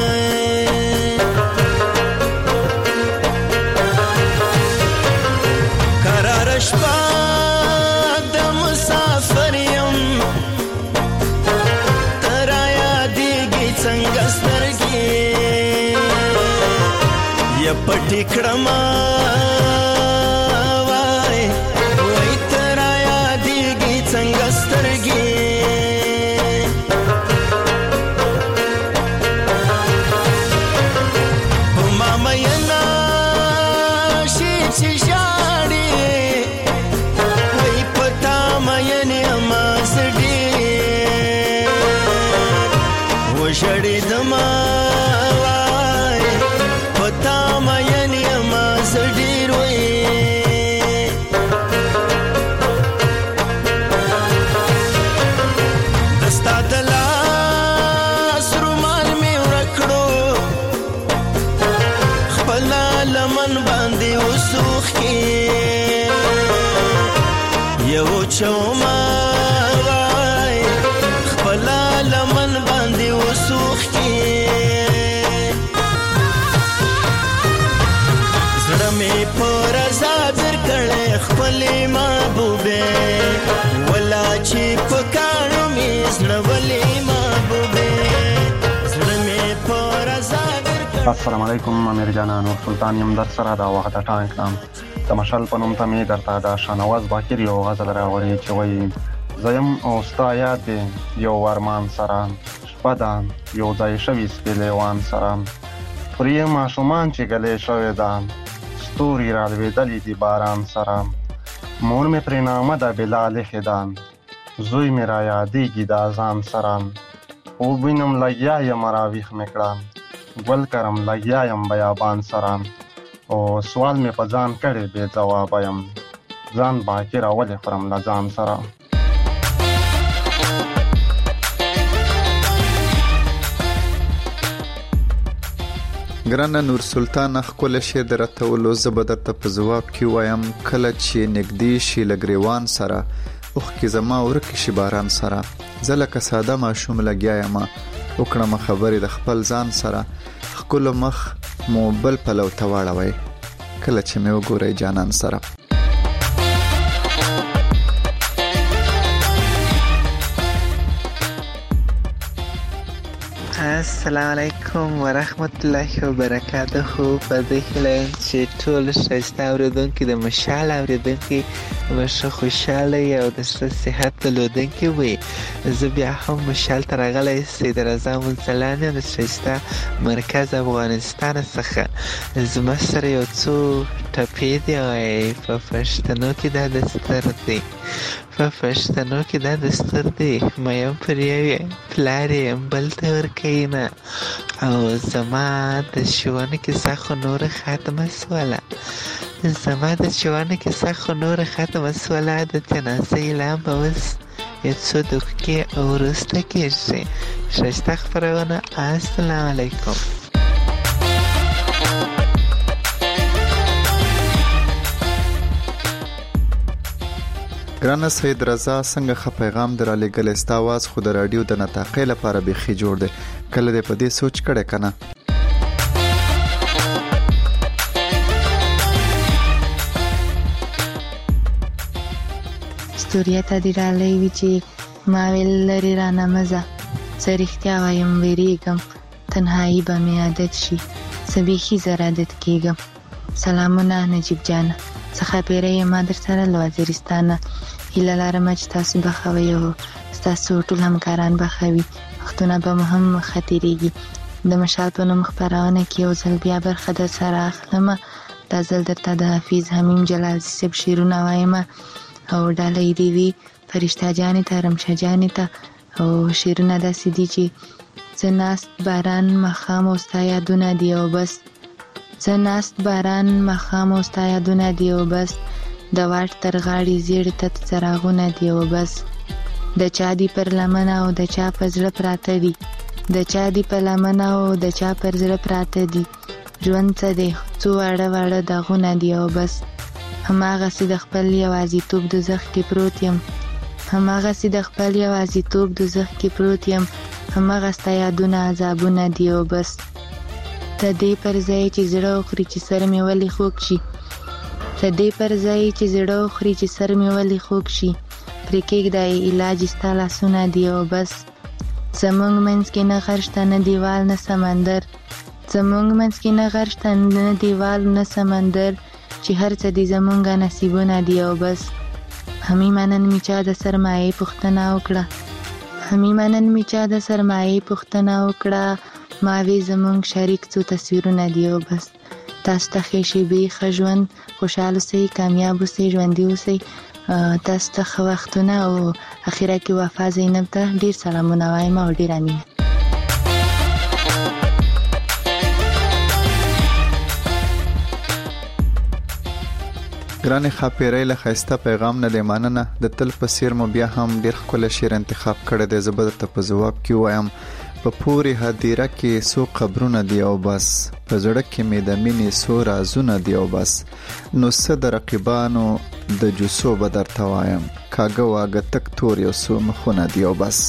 قرار شپه د مسافر یم ترا یادېږي څنګه سترګې یا پټې کړم وای وای ترا یادېږي څنګه سترګې شړې دما وای پتا مې نه ما زډیر وې دستا دلا سرمال مې ورکړو خپل لمن باندې وسوخ کې یو چوما وای خپل لمن باندې وسوخ کې زړه مې پر زابر کړې خپل محبوبې ولا چې پکانو مې زړه ولې محبوبې زړه مې پر زابر کړې. السلام علیکم امیر جانان او سلطان یم در سره دا وخت ټانک نام د مشال په نوم ته مې درته دا شاهنواز باقر یو غزل راوړی چې وایي زیم او ستا یاد دی یو ورمان سره شپه ده یو ځای شوي سپېلېوان سره پرې ماشومان چې ګلې شوې ده ستوري رالوېدلي دي باران سره مور مې پرې نامه ده بلال ایښې ده زوی مې را یادېږي د اذان سره ووینم لګیا یم راویښ مې کړه ګل کرم لګیا یم بیابان سره او سوال مې په ځان کړی بې ځوابه یم ځان باکره ولې خورم له ځان سره. ګرانه نور سلطان خپل شعر درته زه به درته په ځواب کې وایم کله چې نږدې شي له ګریوان سره اوښکې زما ورکې شي باران سره زه لکه ساده ماشوم لګیا یم وکړم خبرې د خپل ځان سره ښکلو مخ مو بل پلو ته واړوئ کله چې مې وګورئ جانان سره. السلام علیکم ورحمت الله وبرکاته. په دې هیله چې ټول ښایسته اورېدونکي د مشال اورېدونکي به ښه خوشحاله او د ښه صحت درلودونکي وي. زه بیا هم مشال ته راغلی سید رضا منصلان یم د ښایسته مرکز افغانستان څخه. زما سره یو څو ټپې دي او په پښتنو کې دا دستور دی په پښتنو کې دا دستور دی میم پر یوې پلار یم بل ته ورکوي نه او زما د ښوونه کیسه خو نوره ختمه سوله زما د ښوونه کیسه خو نوره ختمه سوله د جنازې اعلان به اوس یو څو دقیقې وروسته کېږي. ښایسته خپرونه. السلام علیکم. ګرانه سید رضا څنګه ښه پیغام در لېږلی ستا आवाज خو د راډیو د نطاقۍ لپاره بیخي جوړ دی کله دې په دې سوچ کړی که نه؟ ستوریا ته دې ډالۍ وي چې ما ویل لرې رانه مه ځه زه رښتیا وایم ویرېږم تنهایي به مې عادت شي زه بیخي زر عادت کېږم. سلامونه نجیب جانه څه خبرې یم ما در سره له وزیرستانه هیله لرم چې تاسو به ښه وئ او ستاسو ټول همکاران به ښه وي وختونه به مو هم ښه تېرېږي. د مشال په نوم خپرونه کې یو ځل بیا برخه در سره اخلمه دا ځل درته د حفیظ حمیم جلالزي صاحب شعرونه وایم او ډالۍ دې وي فرشته جانې ته رمشه جانې ته او شعرونه داسې دي چې زه ناست باران ماښام او ستا یادونه دي او بس زه ناست باران ماښام او ستا یادونه دي او بس د واټ تر غاړې زیړې تت څراغونه دي او بس د چا دي پر لمنه او د چا پر زړه پراته دي د چا دي په لمنه او د چا پر زړه پراته دي ژوند څه دی څو واړه واړه داغونه دي او بس هماغسې د خپل یوازیتوب دوزخ کې پروت یم هماغسې د خپل یوازیتوب دوزخ کې پروت یم همغسته یادونه عذابونه دي او بس. ته دې پر ځای چې زړه وخوري چې سر مې ولې خوږ شي، ته دې پر ځای چې زړه وخوري چې سر مې ولې خوږ شي، پرې کېږده علاج ستا لاسونه دي او بس. زمونږ منځ کې نه غر شته نه دیوال نه سمندر، زمونږ منځ کې نه غر شته نه دیوال نه سمندر، چې هر څه دې زمونږه نصیبونه دي او بس. حمیمه نن مې چا د سرمایې پوښتنه وکړه، حمیمه نن مې چا د سرمایې پوښتنه وکړه، ما وی زمونږ شریک څو تصویرونه دي او بس. تاسو ته ښې شېبې، ښه ژوند، خوشحال اوسئ، کامیاب اوسئ، ژوندي اوسئ. تاسو ته ښه وختونه او اخره کې وفا زینب ته ډېر سلامونه وایم او ډېره مینه. ګرانې ښاپیرۍ له ښایسته پیغام نه دی مننه. د تل په څیر مو بیا هم ډېر ښکلی شعر انتخاب کړی دی. زه به درته په ځواب کې ووایم په پورې هدیره کې څو قبرونه دي او بس، په زړه کې مې د مینې څو رازونه دي او بس. نو څه د رقیبانو د جوسو به درته وایم، کاږه واږه تک تور یو څو مخونه دي او بس.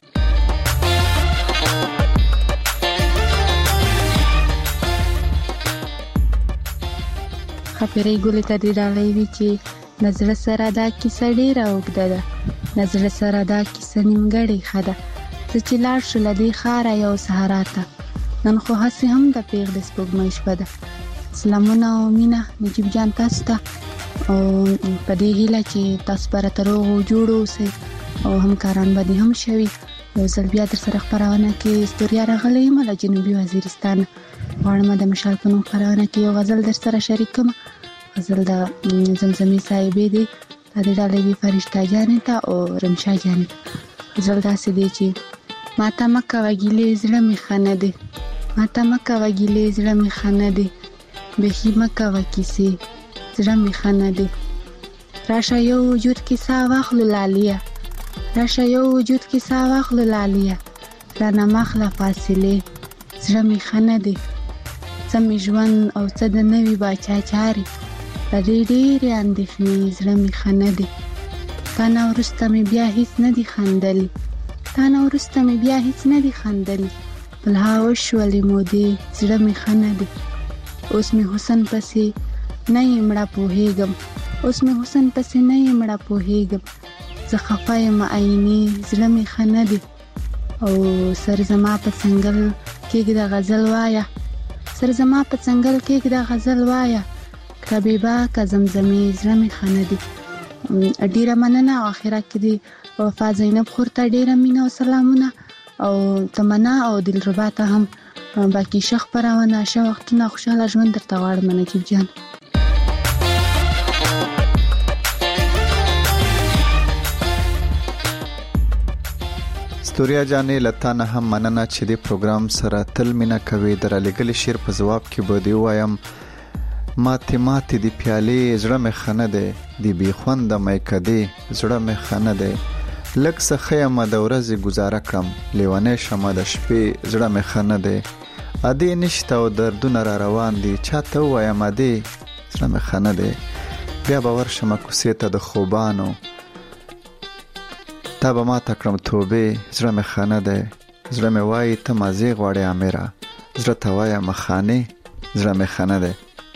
خاپیرۍ ګلې ته دې ډالۍ وي چې نظر سره دا کیسه ډېره اوږده ده، نظر سره دا کیسه نیمګړې ښه ده. زه چې لاړ شو له دې ښاره یو صحرا ته، نن خو هسې هم د پېغلې سپوږمۍ شپه ده. سلامونه او مینه نجیب جان تاسو ته، او په دې هیله چې تاسو به راته روغ او جوړ اوسئ او همکاران به دې هم شوي. یو ځل بیا در سره خپرونه کې ستوریا راغلی یم له جنوبي وزیرستان. غواړم د مشال په نوم خپرونه کې یو غزل در سره شریک کړم. غزل د زمزمې صاحبې دی، دا د ډالۍ وي فرشته جانې ته او رمشا جانې ته. غزل داسې دی چې ماته مه کوه ګیلې زړه مې ښه نه دی، ماته مه کوه ګیلې زړه مې ښه نه دی، بیخي مه کوه کیسې زړه مې ښه نه دی. راشه یو وجود کې ساه واخلو لالیه، راشه یو وجود کې ساه واخلو لالیه، رانه مخله فاصلې زړه مې ښه نه دی. څه مې ژوند او څه د نوي باچا چارې، د دې ډېرې اندېښنې زړه مې ښه نه دی. تا نه وروسته مې بیا هیڅ نه دي خندلي، تا نه وروسته مې بیا هیڅ نه دي خندلي، بلها وشولې مودې زړه مې ښه نه دی. اوس مې حسن پسې نه یې مړه پوهېږم، اوس مې حسن پسې نه یې مړه پوهېږم، زه خفه یم عینې زړه مې ښه نه دی. او سر زما په څنګل کېږده غزل وایه، سر زما په څنګل کېږده غزل وایه، کبیبه که زمزمې زړه مې ښه نه دی. ډېره مننه. او اخره کې دی وفا زینب خور ته ډېره مینه او سلامونه، او تمنا او دلربا ته هم باقي ښه خپرونه، ښه وختونه، خوشحاله ژوند درته غواړم نجیب جان. ستوریا جانې له تا نه هم مننه چې دې پروګرام سره تل مینه کوي. د رالیږلي شعر په ځواب کې به دې ووایم ماتې ماتې د پیالې زړه مې ښه نه دی، د بې خونده میکدې زړه مې ښه نه دی. لږ څه ښه یمه د ورځې ګزاره کړم، لیونی شمه د شپې زړه مې ښه نه دی. ادې نشته او دردونه را روان دي، چا ته ووایم ادې زړه مې ښه نه دی. بیا به ورشمه کوڅې ته د خوبانو، تا به ما ته کړم توبې زړه مې ښه نه دی. زړه مې وایي ته مازې غواړې امیره، زړه ته وایم مخانې زړه مې ښه نه دی.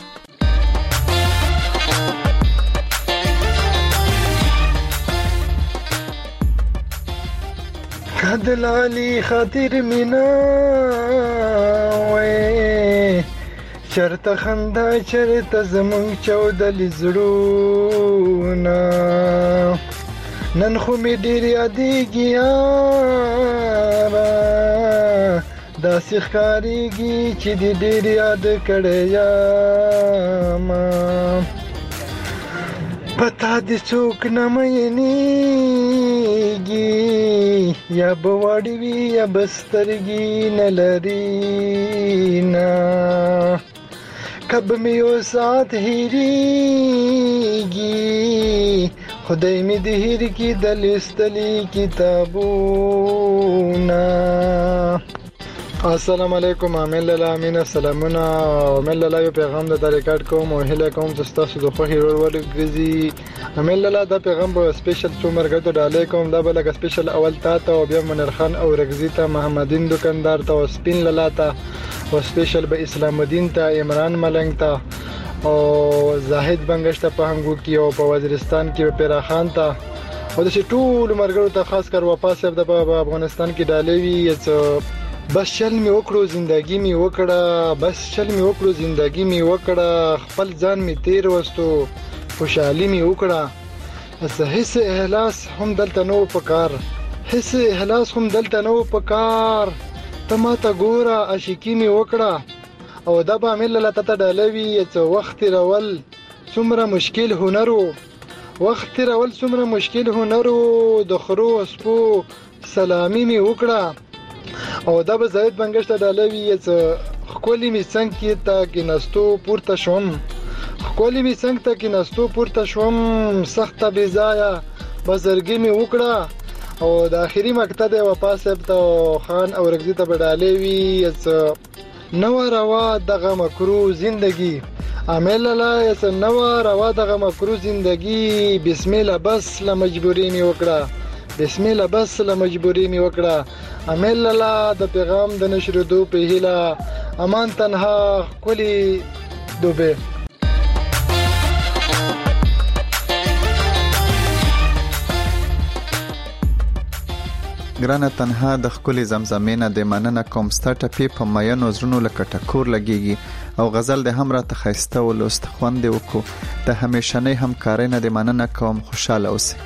دلالي خاطر مینا وې چرته خندا چرته زمون چودل زړونه، نن خو می ډیر یادېږي یاره، داسې ښکارېږي چې دې ډیر یاد کړی یمه، پتا دې څوک نه مینېږي، یا به وړې وي یا به سترګې نه لري نه، کب مې یو ساعت هېرېږي، خدای مې دې هېر کړي د لوستلي کتابونه، السلام علیکم امین لاله امینه سلامونه امین لاله یو پیغام د ریکارډ کوم او هله کوم چې تاسو د خوښي ور ورګزي امین لاله دا پیغام په سپیشل څومرګه ته کوم دا بل سپیشل اول تا ته او بیا منیر خان او رګزی ته محمدین دکاندار ته او سپین لاله ته او سپیشل به اسلام الدین ته عمران ملنګ ته او زاهد بنگشت په هنګو کې او په وزیرستان کې پیرا خان ته او د ټول مرګرو ته خاص کر واپس د افغانستان کې ډالوي چې بس چل می وکړو زندگی می وکړه بس چل می وکړو زندگی می وکړه خپل ځان می تیر وستو خوشحالي می وکړه اس هیڅ احساس هم دلته نو پکار هیڅ احساس هم دلته نو پکار ته ما ته ګوره عاشقی می وکړه او دا به مل لاته ته ډالوي چې وخت رول څومره مشکل هنرو وخت رول څومره مشکل هنرو د خرو اسپو سلامي می وکړه او دا به زید بنگشت ډالوي چې خولي می څنګه کې تا کې نستو پورته شوم خولي می څنګه تا کې نستو پورته شوم سخت بزایا بزرګي می وکړه او د اخیری مقطع د واپس ته خان او رګزی ته ډالوي چې نو روا دغه مکرو زندگی عمل لا چې نو روا دغه مکرو زندگی بسم الله بس لا مجبوری می وکړه بسم الله بس له مجبوری می وکړه امل الله د پیغام د نشر دو په هیله امان تنها کلی دوبه ګرانه تنها د خپل زمزمینه د مننه کوم سټاټ اپ په ماینو زرونو لکه ټکور لګيږي او غزل د هم را تخیسته ولست خوند وکړو ته همیشنه همکاري نه د مننه کوم خوشاله اوسئ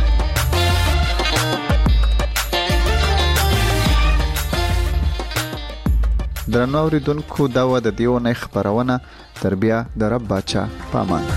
درنو اوریدونکو دا و د دیونه خبرونه تربیه د رب بچا پامان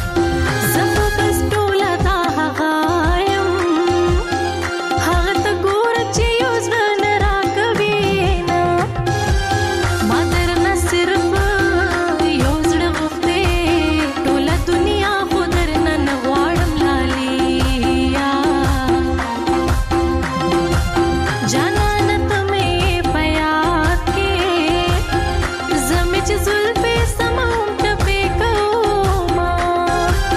زمچ زلفې سمون ټپې کوما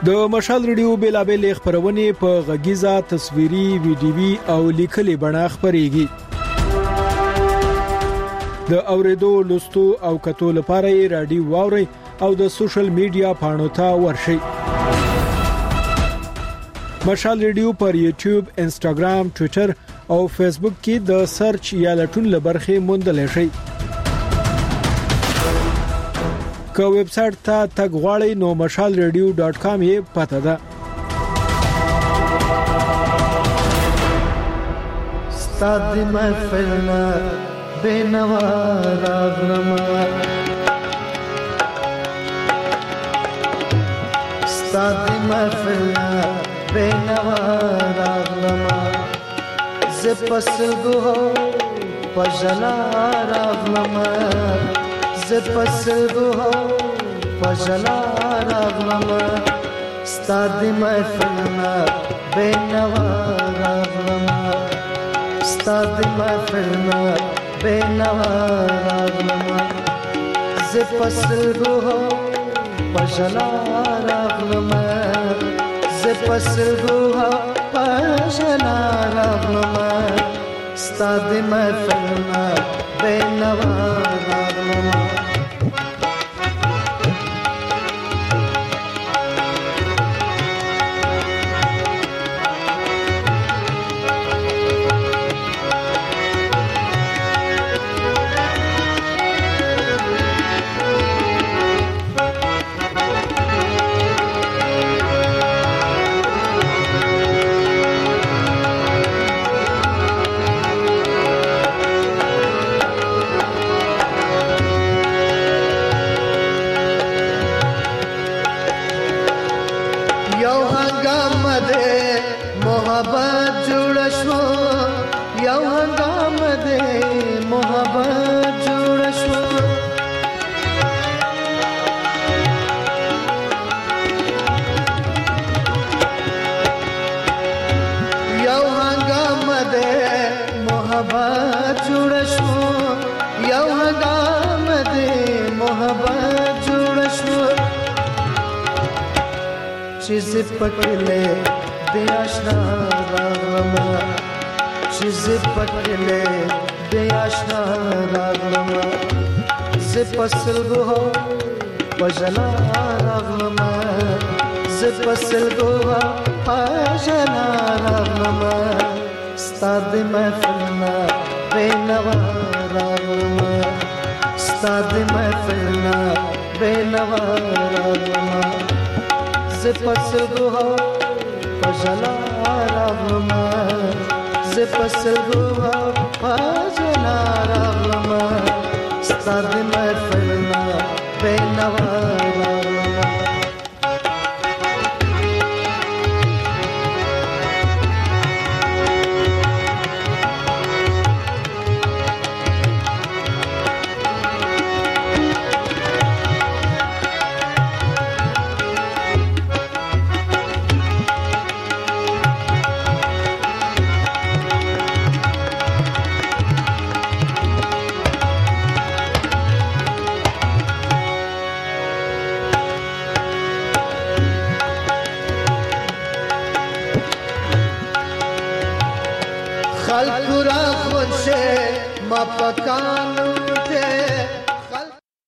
د مشال ریډیو بیلابل خبرونه په غږیزه تصویري ویډیوي او لیکلي بڼه خبريږي د اوریدو لوستو او کتو لپاره رادیو واوري او د سوشل میډیا پاڼو ته ورشي مشال ریډیو پر یوټیوب انستګرام ټوئیټر او فیسبوک کې د سرچ یا لټون لبرخه موندل شي که ویب سټ ته تګ غواړئ نو مشال ریډیو ډاټ کام یې پته ده ستاد محفلنا بینوا راغلما ستاد محفلنا بینوا راغلما زپسلګو پجلا راغلما زپسلګو پجلا راغلما ستاد محفلنا بینوا راغلما ستاد محفلنا بینوا راغلما زپسلګو پجلا راغلما زپسلګو پجلا راغلما ستاد محفلنا بینوا راغلما چیز پکلے دے آشنا راغلما چیز پکلے دے آشنا راغلما زپسلگو پجلا راغلما زپسلگو پجلا راغلما ستاد محفلنا بینوا راغلما ستاد محفلنا بینوا راغلما زپسلګو پجلا راغلما زپسلګو پجلا راغلما ستاد محفلنا بینوا راغلما خلق را خونشه ما پکان